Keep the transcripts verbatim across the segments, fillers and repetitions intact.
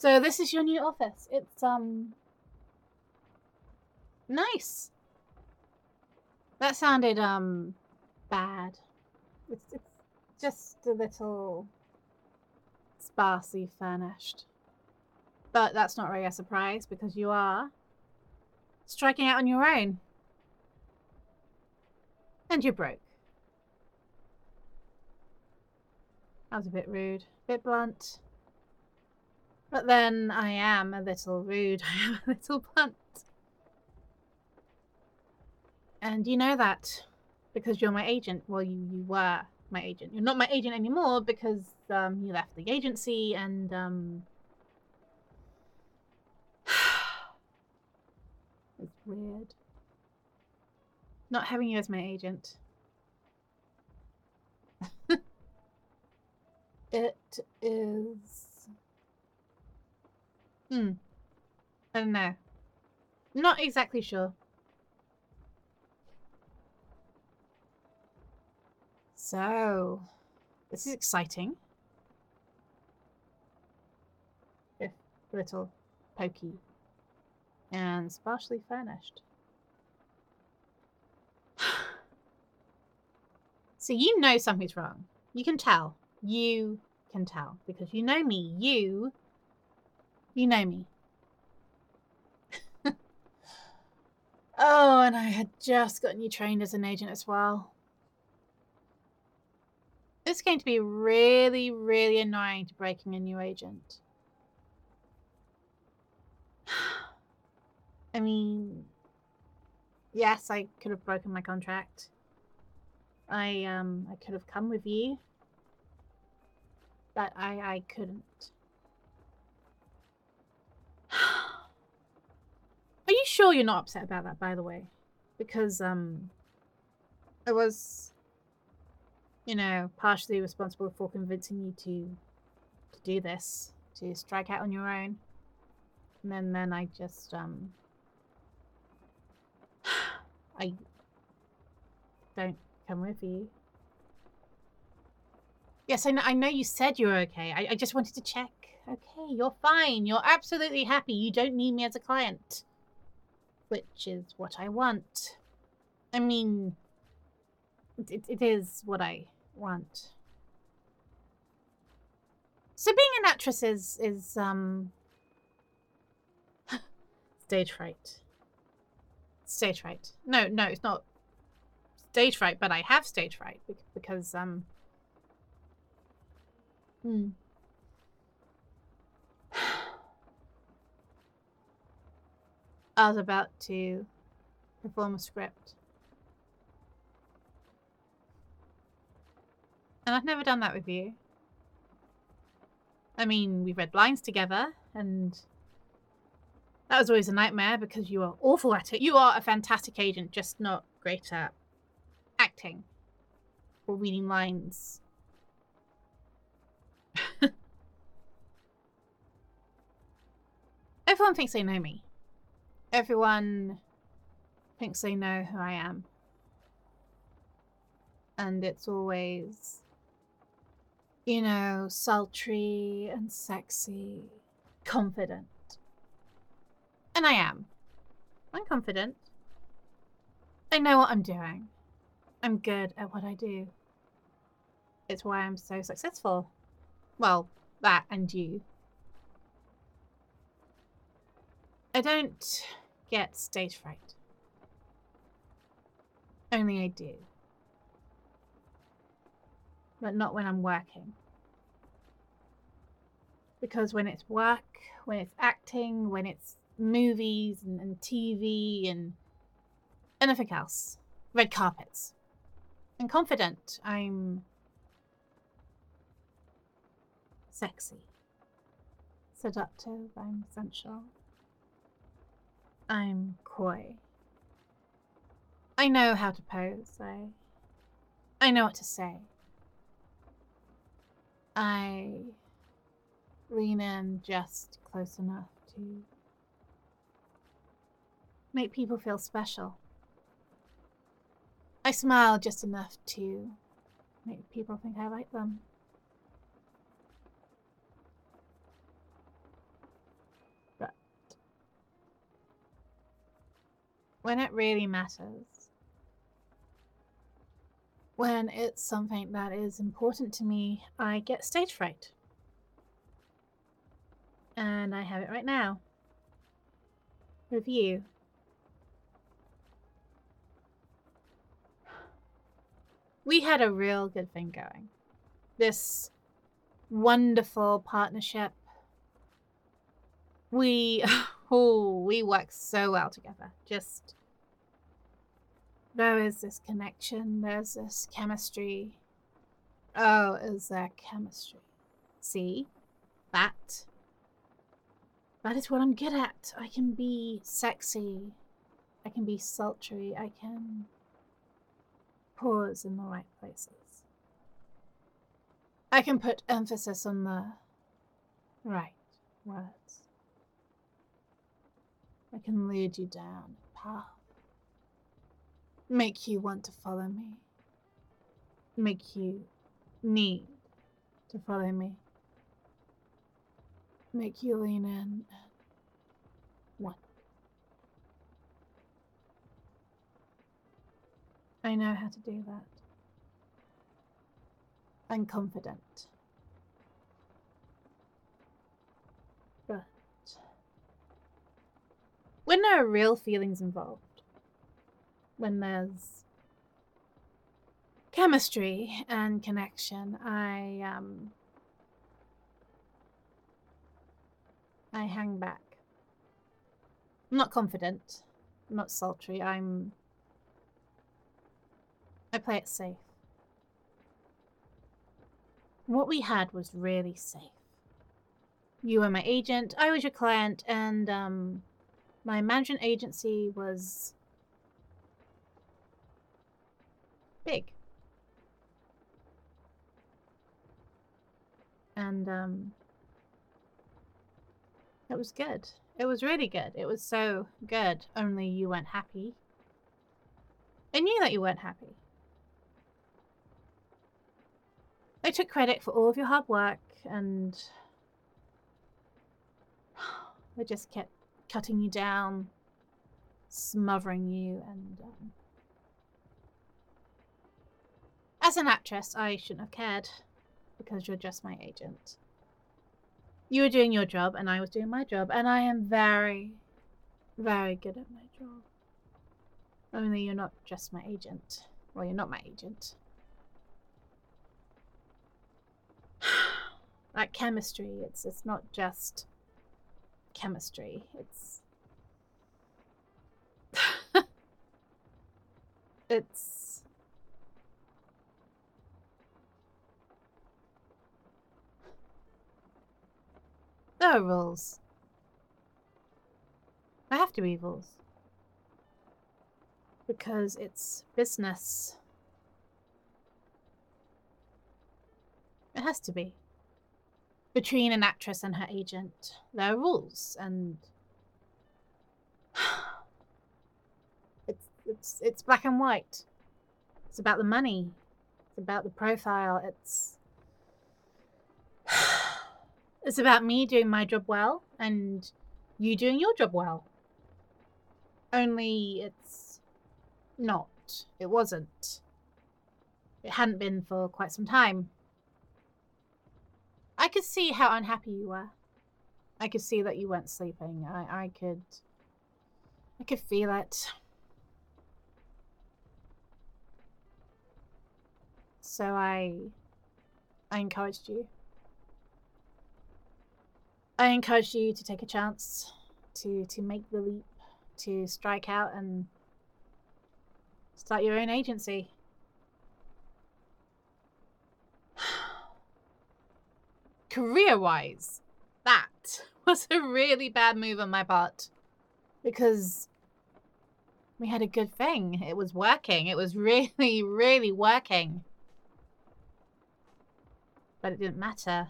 So this is your new office. It's, um... nice. That sounded, um, bad. It's, it's just a little sparsely furnished. But that's not really a surprise, because you are striking out on your own. And you're broke. That was a bit rude. A bit blunt. But then I am a little rude. I am a little blunt. And you know that because you're my agent. Well, you, you were my agent. You're not my agent anymore because um, you left the agency and... Um, it's weird. Not having you as my agent. It is... Hmm. I don't know. Not exactly sure. So, this is exciting. If a little pokey and sparsely furnished. So you know something's wrong. You can tell. You can tell. Because you know me. You, you know me. Oh, and I had just gotten you trained as an agent as well. It's going to be really, really annoying to breaking a new agent. I mean, yes, I could have broken my contract. I um I could have come with you. But I I couldn't. Are you sure you're not upset about that, by the way? Because um I was, you know, partially responsible for convincing you to to do this, to strike out on your own. And then then I just um I don't come with you. Yes, I know, I know you said you were okay. I, I just wanted to check. Okay, you're fine. You're absolutely happy. You don't need me as a client. Which is what I want. I mean, it, it is what I want. So being an actress is, is um... stage fright. Stage fright. No, no, it's not stage fright, but I have stage fright because, um... Hmm. I was about to perform a script. And I've never done that with you. I mean, we read lines together, and that was always a nightmare because you are awful at it. You are a fantastic agent, just not great at acting or reading lines. Everyone thinks they know me. Everyone thinks they know who I am. And it's always, you know, sultry and sexy, confident. And I am. I'm confident. I know what I'm doing. I'm good at what I do. It's why I'm so successful. Well, that and you. I don't get stage fright. Only I do. But not when I'm working. Because when it's work, when it's acting, when it's movies and, and T V and anything else, red carpets. I'm confident. I'm sexy. Seductive. I'm sensual. I'm coy. I know how to pose. I, I know what to say. I lean in just close enough to make people feel special. I smile just enough to make people think I like them. when it really matters, when it's something that is important to me, I get stage fright. And I have it right now. With you. We had a real good thing going. This wonderful partnership. We, oh, we work so well together. Just, there is this connection. There's this chemistry. Oh, is there chemistry? See? That. That is what I'm good at. I can be sexy. I can be sultry. I can pause in the right places. I can put emphasis on the right words. I can lead you down a path. Make you want to follow me. Make you need to follow me. Make you lean in and want. I know how to do that. I'm confident. But when there are real feelings involved, when there's chemistry and connection, I um I hang back. I'm not confident. I'm not sultry. I'm I play it safe. What we had was really safe. You were my agent, I was your client, and um, my management agency was big. And um, it was good. It was really good. It was so good, only you weren't happy. I knew that you weren't happy. I took credit for all of your hard work, and I just kept cutting you down, smothering you, and um, as an actress, I shouldn't have cared, because you're just my agent. You were doing your job, and I was doing my job, and I am very, very good at my job. Only you're not just my agent. Well, you're not my agent. That chemistry, it's it's not just chemistry. It's it's there are rules. I have to be rules. Because it's business. It has to be. Between an actress and her agent, there are rules, and it's it's it's black and white. It's about the money. It's about the profile. It's it's about me doing my job well and you doing your job well. Only it's not. It wasn't. It hadn't been for quite some time. I could see how unhappy you were. I could see that you weren't sleeping. I, I could... I could feel it. So I... I encouraged you. I encouraged you to take a chance. To, to make the leap. To strike out and... start your own agency. Career-wise, that was a really bad move on my part. Because we had a good thing. It was working. It was really, really working. But it didn't matter.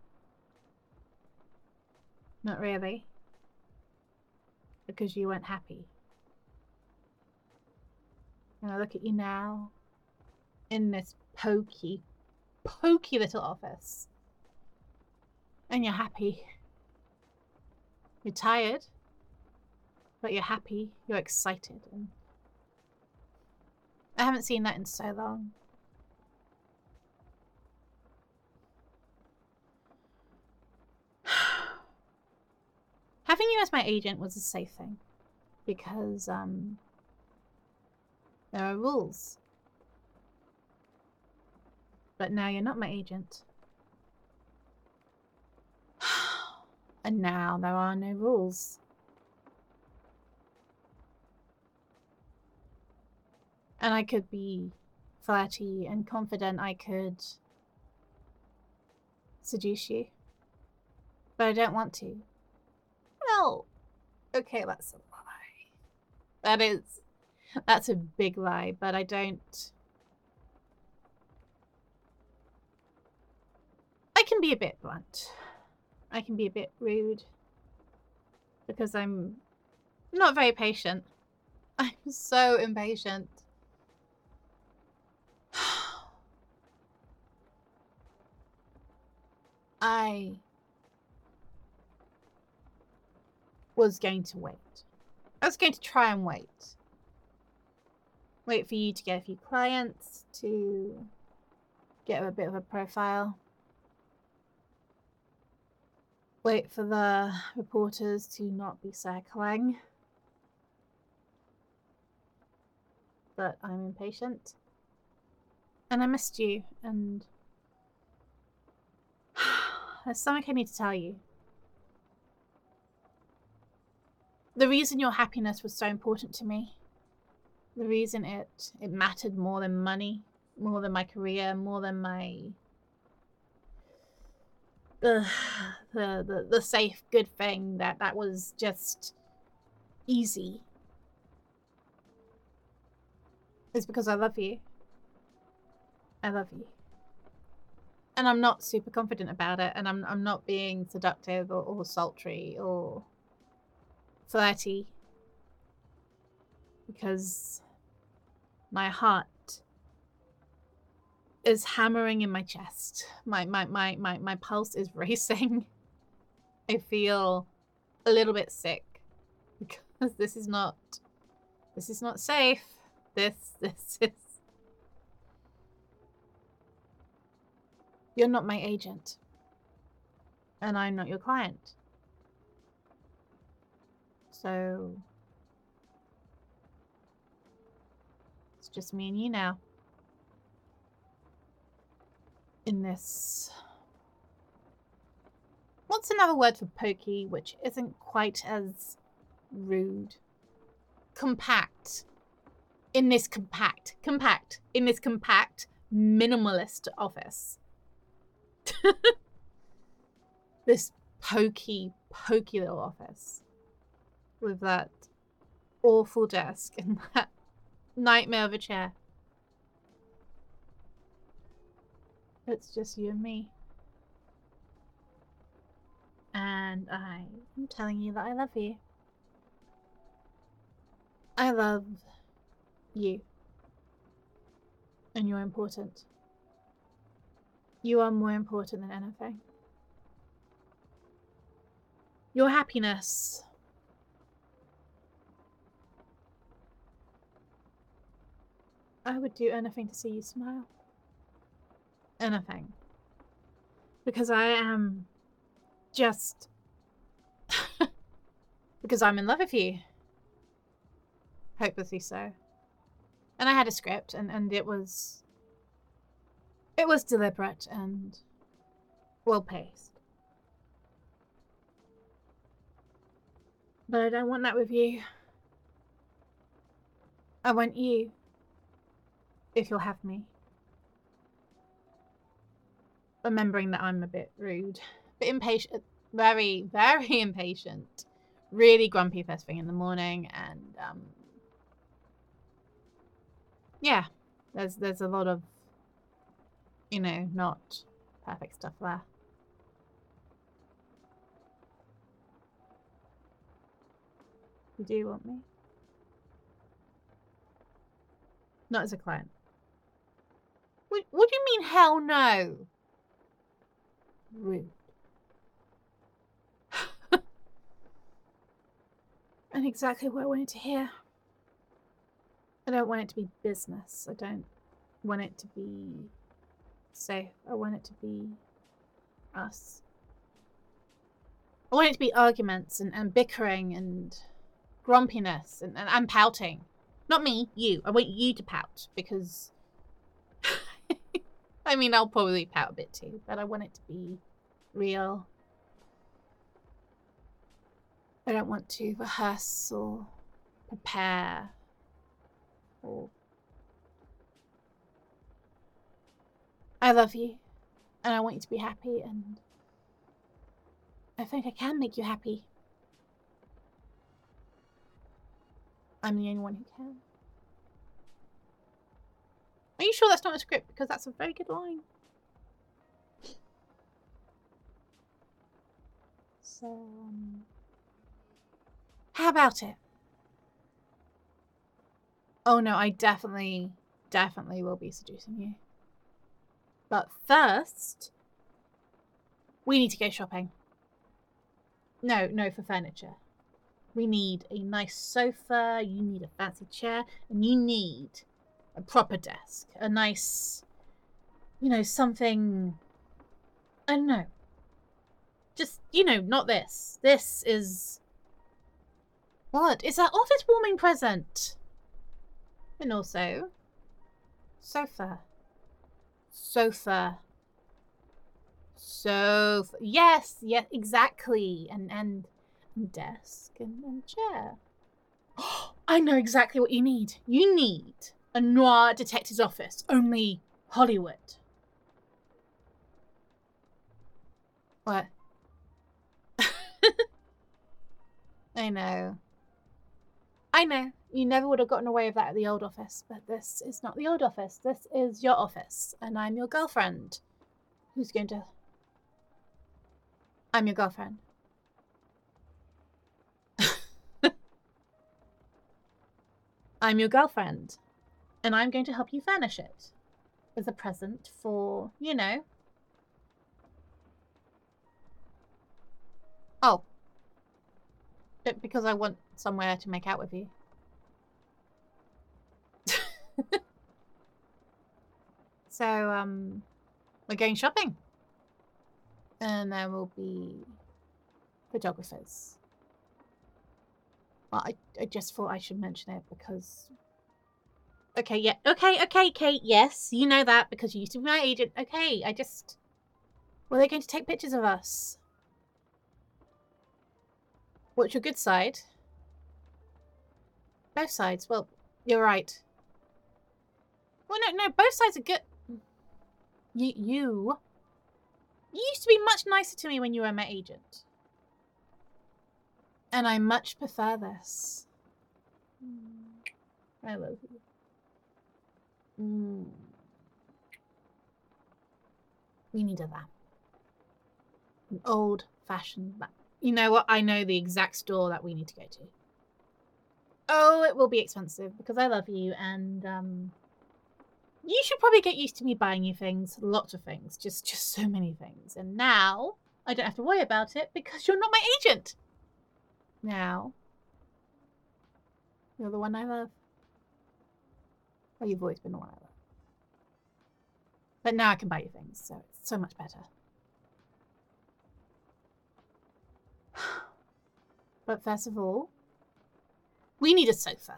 Not really. Because you weren't happy. And I look at you now, in this pokey, pokey little office. And you're happy. You're tired. But you're happy, you're excited, and I haven't seen that in so long. Having you as my agent was a safe thing, because um, there are rules. But now you're not my agent. And now there are no rules. And I could be flirty and confident. I could seduce you. But I don't want to. Well, okay, that's a lie. That is, that's a big lie, but I don't... I can be a bit blunt. I can be a bit rude. Because I'm not very patient. I'm so impatient. I was going to wait. I was going to try and wait. Wait for you to get a few clients, to get a bit of a profile. Wait for the reporters to not be circling. But I'm impatient. And I missed you, and there's something I need to tell you. The reason your happiness was so important to me, the reason it, it mattered more than money, more than my career, more than my... Uh, the, the, the safe, good thing, that that was just easy, is because I love you. I love you. And I'm not super confident about it, and I'm, I'm not being seductive or, or sultry or flirty, because my heart is hammering in my chest. My, my, my, my, my pulse is racing. I feel a little bit sick because this is not, this is not safe. This, this is... You're not my agent. And I'm not your client. So it's just me and you now. In this... What's another word for pokey, which isn't quite as rude? Compact. In this compact. Compact. In this compact, minimalist office. This pokey, pokey little office. With that awful desk and that nightmare of a chair. It's just you and me. And I am telling you that I love you. I love you. And you're important. You are more important than anything. Your happiness. I would do anything to see you smile. Anything. Because I am just... because I'm in love with you. Hopelessly so. And I had a script, and, and it was... It was deliberate and well-paced. But I don't want that with you. I want you, if you'll have me. Remembering that I'm a bit rude, a bit impatient, very, very impatient. Really grumpy first thing in the morning, and um, yeah, there's there's a lot of, you know, not perfect stuff there. You do want me? Not as a client. What, what do you mean, hell no? Rude. And exactly what I wanted to hear. I don't want it to be business. I don't want it to be safe. I want it to be us. I want it to be arguments and, and bickering and grumpiness and, and, and pouting. Not me, you. I want you to pout because... I mean, I'll probably pout a bit too, but I want it to be real. I don't want to rehearse or prepare or... I love you, and I want you to be happy, and I think I can make you happy. I'm the only one who can. Are you sure that's not a script? Because that's a very good line. So, um, how about it? Oh no, I definitely, definitely will be seducing you. But first, we need to go shopping. No, no, for furniture. We need a nice sofa, you need a fancy chair, and you need a proper desk. A nice, you know, something... I don't know. Just, you know, not this. This is... What? It's an office warming present. And also... Sofa. Sofa. Sofa. Yes, yes, exactly. And, and desk and, and chair. Oh, I know exactly what you need. You need a noir detective's office. Only Hollywood. What? I know. I know. You never would have gotten away with that at the old office, but this is not the old office. This is your office, and I'm your girlfriend. Who's going to... I'm your girlfriend. I'm your girlfriend, and I'm going to help you furnish it as a present for, you know... Oh. But because I want somewhere to make out with you. So, um, we're going shopping. And there will be photographers. Well, I, I just thought I should mention it because... Okay, yeah. Okay, okay, Kate, yes. You know that because you used to be my agent. Okay, I just... Well, they're going to take pictures of us. What's your good side? Both sides. Well, you're right. Well, no, no, both sides are good. You, you... You used to be much nicer to me when you were my agent. And I much prefer this. I love you. Mm. We need a lamp. An old-fashioned lamp. You know what? I know the exact store that we need to go to. Oh, it will be expensive because I love you and, um... you should probably get used to me buying you things. Lots of things. Just, just so many things. And now, I don't have to worry about it because you're not my agent. Now, you're the one I love. Well, you've always been the one I love. But now I can buy you things, so it's so much better. But first of all, we need a sofa.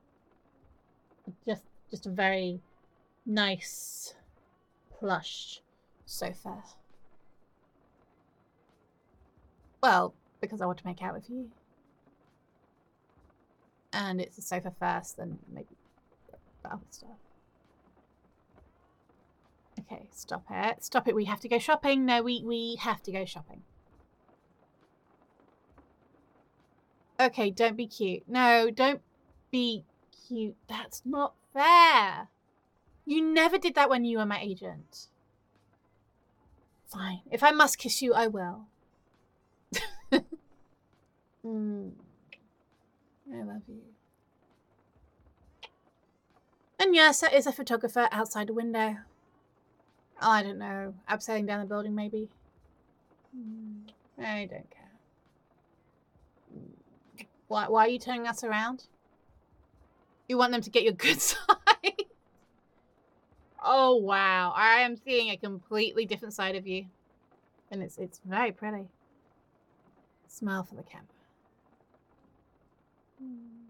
Just, just a very nice, plush sofa. Well, because I want to make out with you. And it's a sofa first, then maybe the other stuff. Okay, stop it. Stop it. We have to go shopping. No, we, we have to go shopping. Okay, don't be cute. No, don't be cute. That's not fair. You never did that when you were my agent. Fine. If I must kiss you, I will. mm. I love you. And yes, there is a photographer outside the window. Oh, I don't know. Upsailing down the building, maybe. Mm. I don't care. Why, why are you turning us around? You want them to get your good side? Oh, wow. I am seeing a completely different side of you. And it's it's very pretty. Smile for the camera. Mm.